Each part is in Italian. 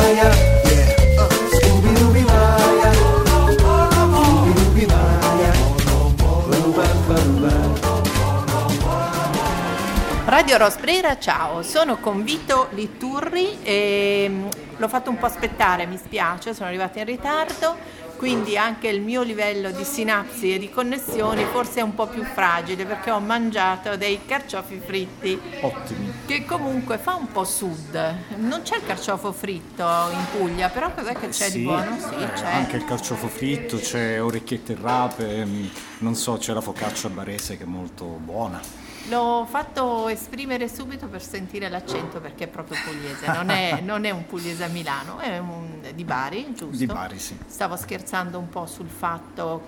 Maya, yeah. Scooby-Dooby Maya, Scooby-Dooby Maya. Radio Rosbrera, ciao, sono con Vito Liturri e l'ho fatto un po' aspettare, mi spiace, sono arrivata in ritardo. Quindi anche il mio livello di sinapsi e di connessioni forse è un po' più fragile perché ho mangiato dei carciofi fritti. Ottimi. Che comunque fa un po' sud. Non c'è il carciofo fritto in Puglia, però cos'è che c'è di buono? Sì, c'è. Anche il carciofo fritto, c'è orecchiette e rape, non so, c'è la focaccia barese che è molto buona. L'ho fatto esprimere subito per sentire l'accento perché è proprio pugliese, non è un pugliese a Milano, è di Bari, giusto? Di Bari, sì. Stavo scherzando un po' sul fatto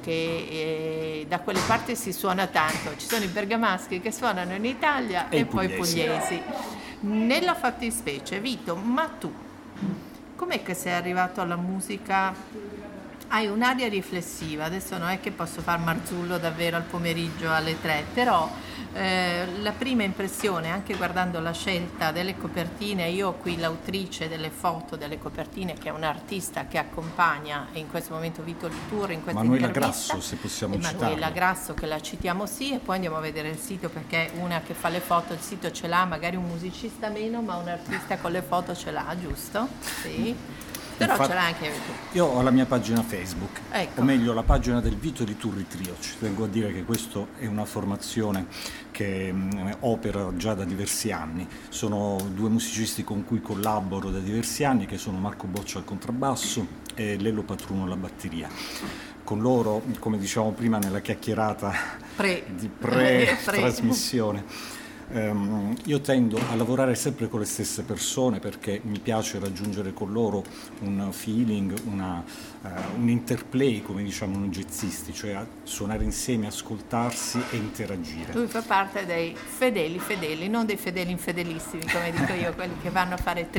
che da quelle parti si suona tanto, ci sono i bergamaschi che suonano in Italia e poi i pugliesi. Nella fattispecie, Vito, ma tu, com'è che sei arrivato alla musica? Hai un'aria riflessiva, adesso non è che posso far Marzullo davvero al pomeriggio alle 3, però la prima impressione, anche guardando la scelta delle copertine, io ho qui l'autrice delle foto delle copertine che è un'artista che accompagna in questo momento Vito Liturri in questa Manuela intervista. Grasso, se possiamo citarla. Manuela Grasso, che la citiamo sì, e poi andiamo a vedere il sito perché una che fa le foto, il sito ce l'ha, magari un musicista meno, ma un artista con le foto ce l'ha, giusto? Sì. Però Infatti, ce l'ha anche tu. Io ho la mia pagina Facebook, Ecco. o meglio la pagina del Vito Liturri Trio. Ci tengo a dire che questa è una formazione che opera già da diversi anni. Sono due musicisti con cui collaboro da diversi anni, che sono Marco Boccia al contrabbasso e Lello Patruno alla batteria. Con loro, come dicevamo prima nella chiacchierata di pre-trasmissione, io tendo a lavorare sempre con le stesse persone perché mi piace raggiungere con loro un feeling, un interplay, come diciamo noi jazzisti, cioè a suonare insieme, ascoltarsi e interagire. Lui fa parte dei fedeli, non dei fedeli infedelissimi, come dico io, quelli che vanno a fare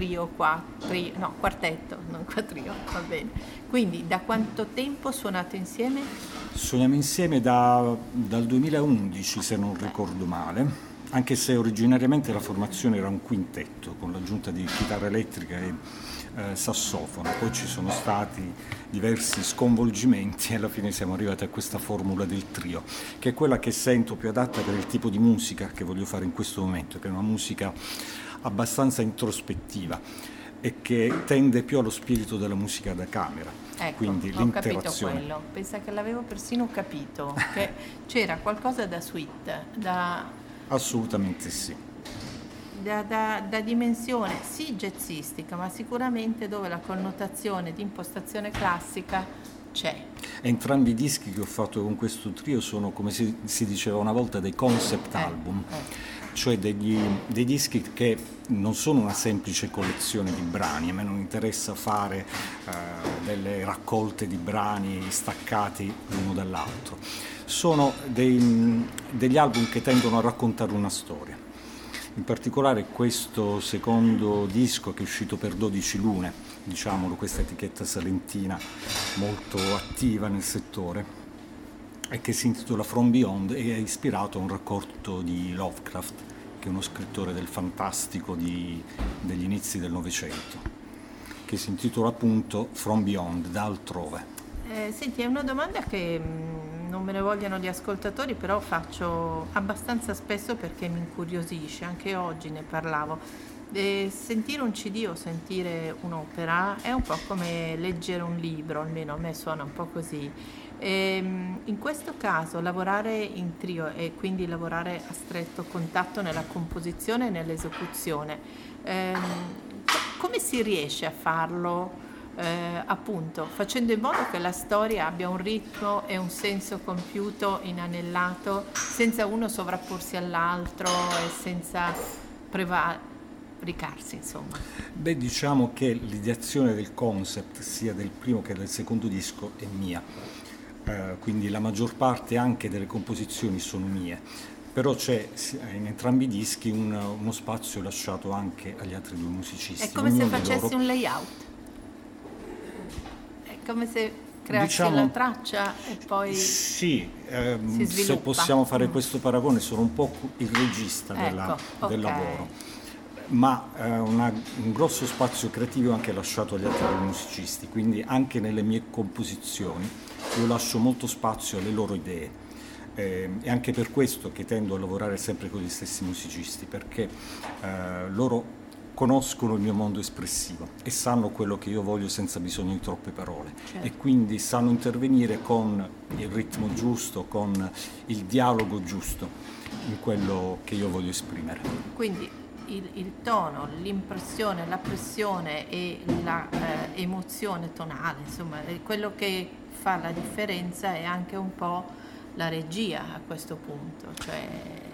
quartetto, non quattrio, va bene. Quindi da quanto tempo suonate insieme? Suoniamo insieme dal 2011, se non ricordo male. Anche se originariamente la formazione era un quintetto con l'aggiunta di chitarra elettrica e sassofono, poi ci sono stati diversi sconvolgimenti e alla fine siamo arrivati a questa formula del trio, che è quella che sento più adatta per il tipo di musica che voglio fare in questo momento, che è una musica abbastanza introspettiva e che tende più allo spirito della musica da camera. Ecco, quindi ho l'interazione. capito quello, pensa che l'avevo persino capito, che c'era qualcosa da suite, Assolutamente sì. da dimensione sì jazzistica, ma sicuramente dove la connotazione di impostazione classica c'è. Entrambi i dischi che ho fatto con questo trio sono, come si diceva una volta, dei concept album, cioè dei dischi che non sono una semplice collezione di brani. A me non interessa fare delle raccolte di brani staccati l'uno dall'altro. Sono degli album che tendono a raccontare una storia. In particolare questo secondo disco, che è uscito per 12 lune, diciamolo, questa etichetta salentina molto attiva nel settore, e che si intitola From Beyond, e è ispirato a un racconto di Lovecraft, che è uno scrittore del fantastico degli inizi del Novecento, che si intitola appunto From Beyond, da altrove. Senti, è una domanda che non me ne vogliono gli ascoltatori, però faccio abbastanza spesso perché mi incuriosisce, anche oggi ne parlavo. Sentire un CD o sentire un'opera è un po' come leggere un libro, almeno a me suona un po' così. In questo caso lavorare in trio e quindi lavorare a stretto contatto nella composizione e nell'esecuzione, come si riesce a farlo? Appunto facendo in modo che la storia abbia un ritmo e un senso compiuto, inanellato, senza uno sovrapporsi all'altro e senza prevaricarsi, insomma. Beh, diciamo che l'ideazione del concept sia del primo che del secondo disco è mia, quindi la maggior parte anche delle composizioni sono mie, però c'è in entrambi i dischi uno spazio lasciato anche agli altri due musicisti. È come se facessi un layout, è come se creassi la traccia e poi sì, si sviluppa. Se possiamo fare questo paragone, sono un po' il regista del lavoro. ma un grosso spazio creativo è anche lasciato agli altri musicisti, quindi anche nelle mie composizioni io lascio molto spazio alle loro idee. È anche per questo che tendo a lavorare sempre con gli stessi musicisti, perché loro conoscono il mio mondo espressivo e sanno quello che io voglio senza bisogno di troppe parole, certo. E quindi sanno intervenire con il ritmo giusto, con il dialogo giusto in quello che io voglio esprimere. Quindi il tono, l'impressione, la pressione e la emozione tonale, insomma, quello che fa la differenza è anche un po' la regia a questo punto, cioè...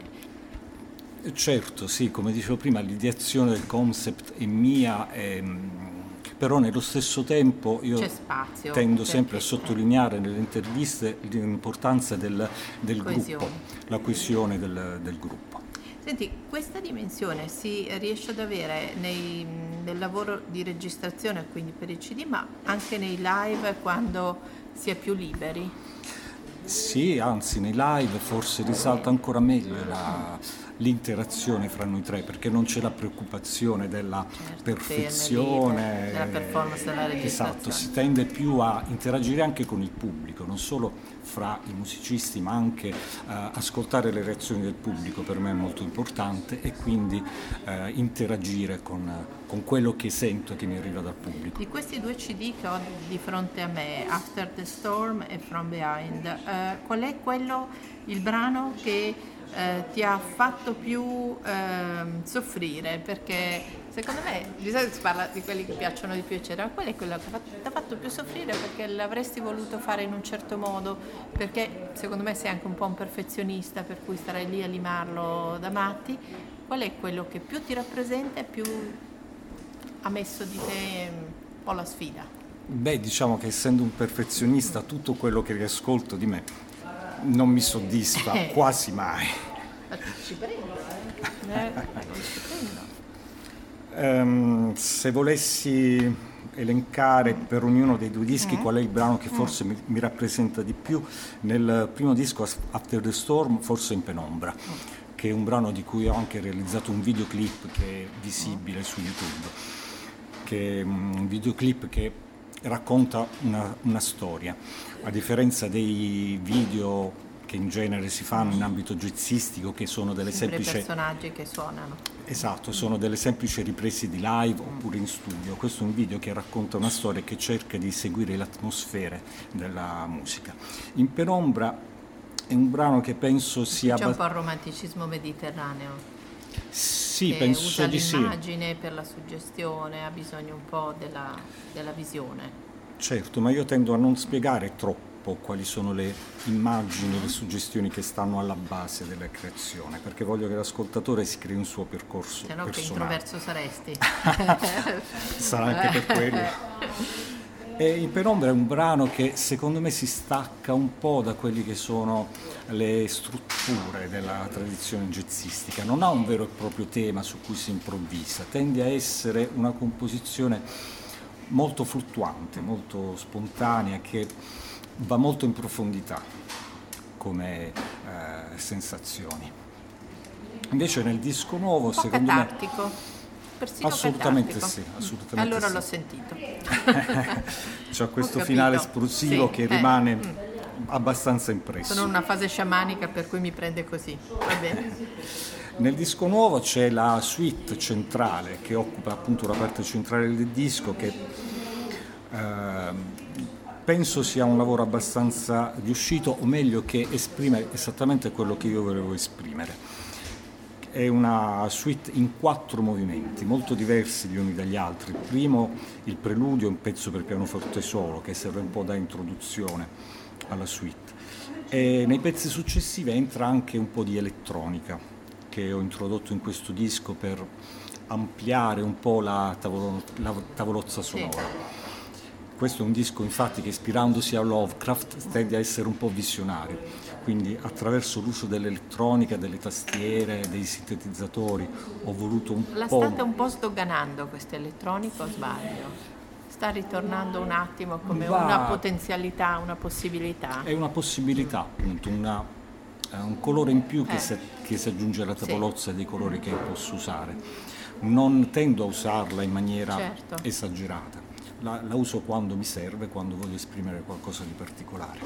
Certo, sì, come dicevo prima, l'ideazione del concept è mia, però nello stesso tempo io c'è spazio, tendo sempre a sottolineare nelle interviste l'importanza del gruppo, la coesione del gruppo. Senti, questa dimensione si riesce ad avere nel lavoro di registrazione, quindi per il CD, ma anche nei live quando si è più liberi? Sì, anzi nei live forse risalta ancora meglio l'interazione fra noi tre, perché non c'è la preoccupazione della perfezione, della performance della registrazione. Esatto, si tende più a interagire anche con il pubblico, non solo fra i musicisti, ma anche ascoltare le reazioni del pubblico per me è molto importante, e quindi interagire con quello che sento e che mi arriva dal pubblico. Di questi 2 CD che ho di fronte a me, After the Storm e From Behind, qual è il brano che ti ha fatto più soffrire? Perché secondo me, di solito si parla di quelli che piacciono di più, eccetera, quello è quello che ti ha fatto più soffrire perché l'avresti voluto fare in un certo modo, perché secondo me sei anche un po' un perfezionista, per cui starai lì a limarlo da matti. Qual è quello che più ti rappresenta e più ha messo di te un po' la sfida? Beh, diciamo che essendo un perfezionista, tutto quello che riascolto di me non mi soddisfa quasi mai. Ci prendo, ci prendo. Se volessi elencare per ognuno dei 2 dischi qual è il brano che forse mi rappresenta di più, nel primo disco After the Storm forse In Penombra, che è un brano di cui ho anche realizzato un videoclip che è visibile su YouTube, che è un videoclip che racconta una storia, a differenza dei video che in genere si fanno in ambito jazzistico, che sono delle semplici personaggi che suonano. Esatto, sono delle semplici riprese di live oppure in studio. Questo è un video che racconta una storia che cerca di seguire le atmosfere della musica. In Penombra è un brano che penso sia... C'è un po' il romanticismo mediterraneo. Sì, penso usa di sì. l'immagine per la suggestione, ha bisogno un po' della visione. Certo, ma io tendo a non spiegare troppo quali sono le immagini, le suggestioni che stanno alla base della creazione, perché voglio che l'ascoltatore si crei un suo percorso Se no personale. che introverso saresti. Sarà anche per quello. E In Penombra è un brano che secondo me si stacca un po' da quelli che sono le strutture della tradizione jazzistica, non ha un vero e proprio tema su cui si improvvisa, tende a essere una composizione molto fluttuante, molto spontanea, che va molto in profondità come sensazioni. Invece nel disco nuovo, secondo me, persino assolutamente catartico. sì, assolutamente allora sì. l'ho sentito. C'è questo finale esplosivo che rimane abbastanza impresso. Sono in una fase sciamanica per cui mi prende così. Va bene. Nel disco nuovo c'è la suite centrale che occupa appunto la parte centrale del disco, che penso sia un lavoro abbastanza riuscito, o meglio che esprime esattamente quello che io volevo esprimere. È una suite in 4 movimenti, molto diversi gli uni dagli altri. Il primo, il preludio, è un pezzo per pianoforte solo che serve un po' da introduzione alla suite. E nei pezzi successivi entra anche un po' di elettronica che ho introdotto in questo disco per ampliare un po' la tavolozza sonora. Sì. Questo è un disco infatti che, ispirandosi a Lovecraft, tende a essere un po' visionario, quindi attraverso l'uso dell'elettronica, delle tastiere, dei sintetizzatori ho voluto un po'... La state un po' sdoganando questa elettronica, o sbaglio? Sta ritornando un attimo come una potenzialità, una possibilità? È una possibilità, appunto, un colore in più che si aggiunge alla tavolozza dei colori che posso usare. non tendo a usarla in maniera Certo. esagerata, la uso quando mi serve, quando voglio esprimere qualcosa di particolare.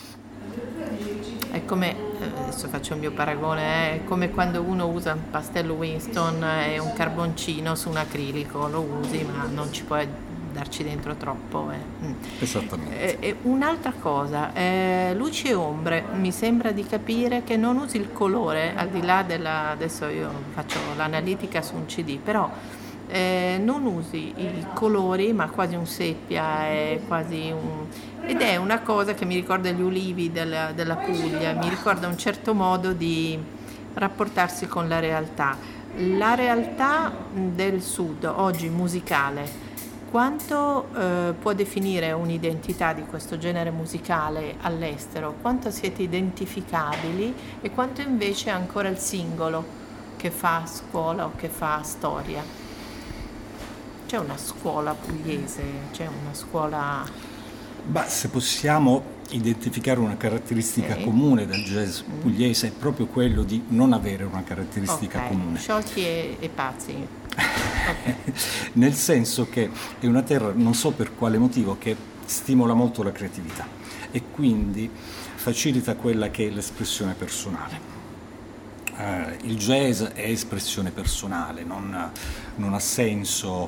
È come, adesso faccio il mio paragone, è come quando uno usa un pastello Winston e un carboncino su un acrilico, lo usi ma non ci puoi darci dentro troppo. Esattamente. E un'altra cosa, luci e ombre, mi sembra di capire che non usi il colore, al di là adesso io faccio l'analitica su un CD, però non usi i colori, ma quasi un seppia, ed è una cosa che mi ricorda gli ulivi della Puglia, mi ricorda un certo modo di rapportarsi con la realtà. La realtà del sud, oggi musicale, quanto può definire un'identità di questo genere musicale all'estero? Quanto siete identificabili e quanto invece è ancora il singolo che fa scuola o che fa storia? C'è una scuola pugliese, c'è una scuola... Se possiamo identificare una caratteristica comune del jazz pugliese, è proprio quello di non avere una caratteristica comune. Sciolti e pazzi. Okay. Nel senso che è una terra, non so per quale motivo, che stimola molto la creatività e quindi facilita quella che è l'espressione personale. Il jazz è espressione personale, non ha senso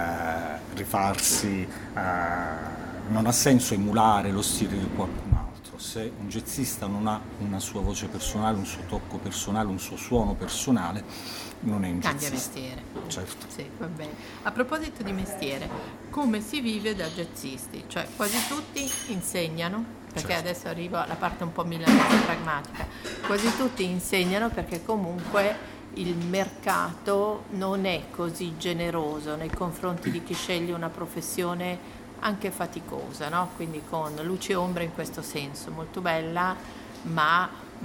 rifarsi, non ha senso emulare lo stile di qualcun altro. Se un jazzista non ha una sua voce personale, un suo tocco personale, un suo suono personale, non è un Cambia jazzista. mestiere. Certo. Sì, va bene. A proposito di mestiere, come si vive da jazzisti? Cioè quasi tutti insegnano, perché Certo. adesso arrivo alla parte un po' milanese pragmatica, quasi tutti insegnano perché comunque il mercato non è così generoso nei confronti di chi sceglie una professione anche faticosa, no? Quindi con luce e ombra in questo senso, molto bella, ma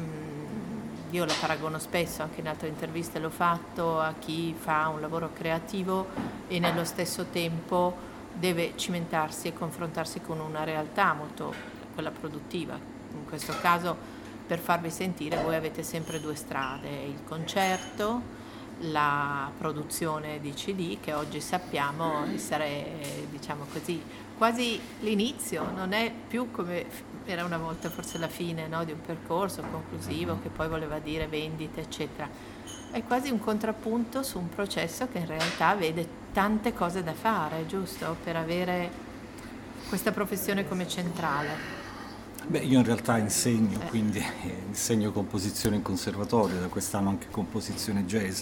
io la paragono spesso, anche in altre interviste l'ho fatto, a chi fa un lavoro creativo e nello stesso tempo deve cimentarsi e confrontarsi con una realtà molto, quella produttiva. In questo caso, per farvi sentire, voi avete sempre due strade, il concerto, la produzione di CD, che oggi sappiamo essere, diciamo così, quasi l'inizio, non è più come era una volta forse la fine, no, di un percorso conclusivo che poi voleva dire vendite, eccetera. È quasi un contrappunto su un processo che in realtà vede tante cose da fare, giusto? Per avere questa professione come centrale. Io in realtà insegno, quindi insegno composizione in conservatorio, da quest'anno anche composizione jazz.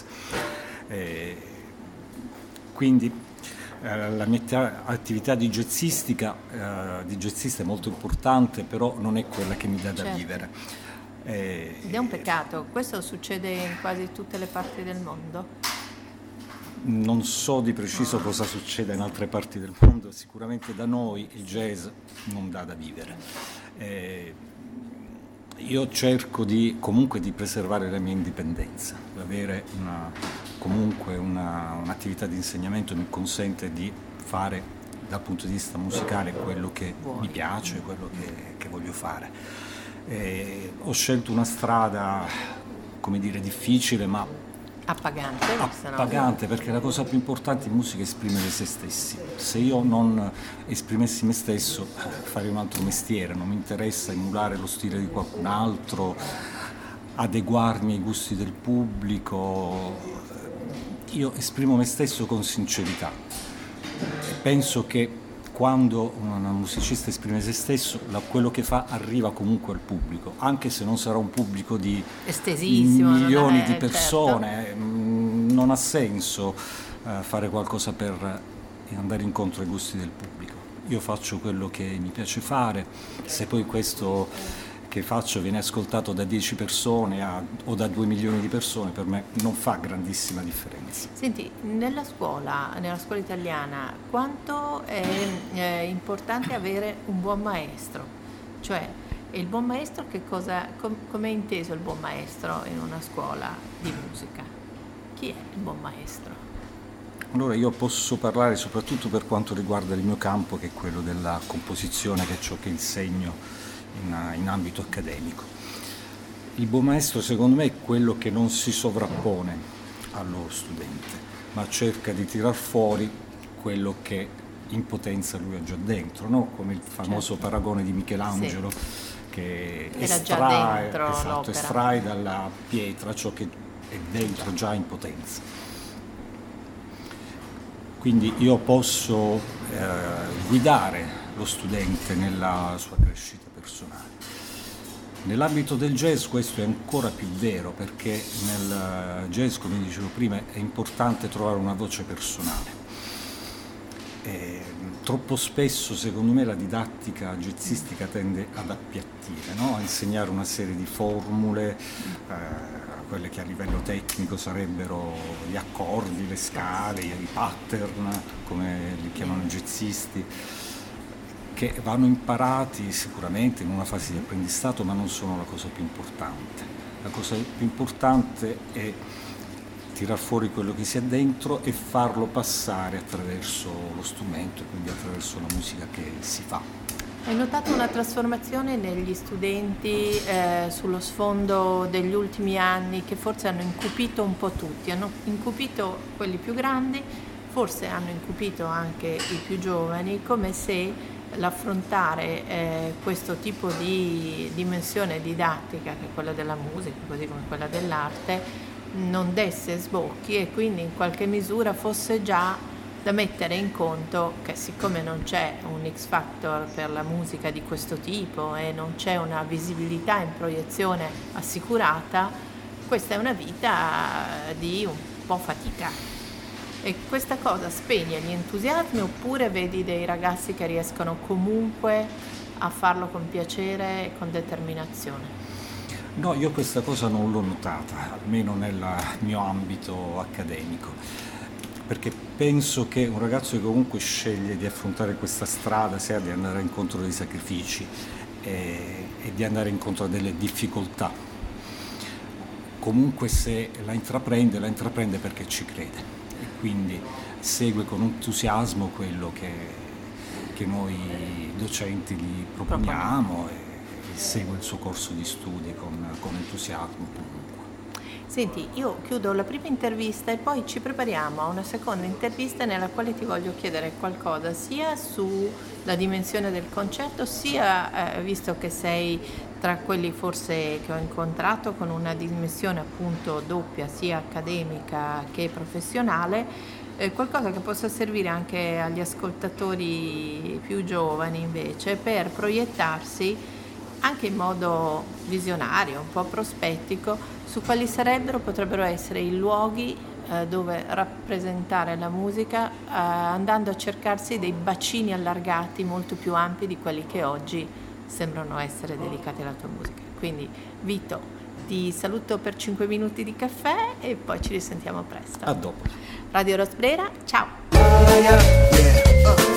Quindi la mia attività di jazzista è molto importante, però non è quella che mi dà da Certo. vivere. Ed è un peccato, questo succede in quasi tutte le parti del mondo. Non so di preciso cosa succede in altre parti del mondo, sicuramente da noi il jazz non dà da vivere. Io cerco comunque di preservare la mia indipendenza, avere comunque un'attività di insegnamento mi consente di fare dal punto di vista musicale quello che mi piace, quello che voglio fare. Ho scelto una strada, come dire, difficile, ma appagante, perché la cosa più importante in musica è esprimere se stessi. Se io non esprimessi me stesso, farei un altro mestiere, non mi interessa emulare lo stile di qualcun altro, adeguarmi ai gusti del pubblico. Io esprimo me stesso con sincerità e penso che quando un musicista esprime se stesso, quello che fa arriva comunque al pubblico, anche se non sarà un pubblico di milioni di persone. Certo. Non ha senso fare qualcosa per andare incontro ai gusti del pubblico. Io faccio quello che mi piace fare, se poi questo che faccio viene ascoltato da 10 persone o da 2 milioni di persone, per me non fa grandissima differenza. Senti, nella scuola italiana, quanto è importante avere un buon maestro? Cioè, il buon maestro come è inteso il buon maestro in una scuola di musica? Chi è il buon maestro? Allora io posso parlare soprattutto per quanto riguarda il mio campo, che è quello della composizione, che è ciò che insegno in ambito accademico. Il buon maestro secondo me è quello che non si sovrappone al loro studente, ma cerca di tirar fuori quello che in potenza lui ha già dentro, no? Come il famoso paragone di Michelangelo, che era già dentro l'opera. estrae dalla pietra ciò che è dentro già in potenza. Quindi io posso guidare lo studente nella sua crescita personale. Nell'ambito del jazz questo è ancora più vero, perché nel jazz, come dicevo prima, è importante trovare una voce personale. Troppo spesso, secondo me, la didattica jazzistica tende ad appiattire, no? A insegnare una serie di formule, quelle che a livello tecnico sarebbero gli accordi, le scale, i pattern, come li chiamano i jazzisti, che vanno imparati sicuramente in una fase di apprendistato, ma non sono la cosa più importante. La cosa più importante è tirar fuori quello che si ha dentro e farlo passare attraverso lo strumento e quindi attraverso la musica che si fa. Hai notato una trasformazione negli studenti sullo sfondo degli ultimi anni, che forse hanno incupito un po' tutti, hanno incupito quelli più grandi, forse hanno incupito anche i più giovani, come se l'affrontare questo tipo di dimensione didattica, che è quella della musica, così come quella dell'arte, non desse sbocchi e quindi in qualche misura fosse già da mettere in conto che, siccome non c'è un X Factor per la musica di questo tipo e non c'è una visibilità in proiezione assicurata, questa è una vita di un po' fatica. E questa cosa spegne gli entusiasmi, oppure vedi dei ragazzi che riescono comunque a farlo con piacere e con determinazione? No, io questa cosa non l'ho notata, almeno nel mio ambito accademico, perché penso che un ragazzo che comunque sceglie di affrontare questa strada, sia di andare incontro a dei sacrifici e di andare incontro a delle difficoltà, comunque se la intraprende perché ci crede e quindi segue con entusiasmo quello che noi docenti gli proponiamo e segue il suo corso di studi con entusiasmo comunque. Senti, io chiudo la prima intervista e poi ci prepariamo a una seconda intervista nella quale ti voglio chiedere qualcosa sia sulla dimensione del concerto, sia visto che sei tra quelli forse che ho incontrato con una dimensione appunto doppia, sia accademica che professionale, qualcosa che possa servire anche agli ascoltatori più giovani invece per proiettarsi anche in modo visionario, un po' prospettico, su quali potrebbero essere i luoghi dove rappresentare la musica, andando a cercarsi dei bacini allargati molto più ampi di quelli che oggi sembrano essere dedicati alla tua musica. Quindi Vito, ti saluto per 5 minuti di caffè e poi ci risentiamo presto. A dopo. Radio Rosbrera, ciao! Yeah.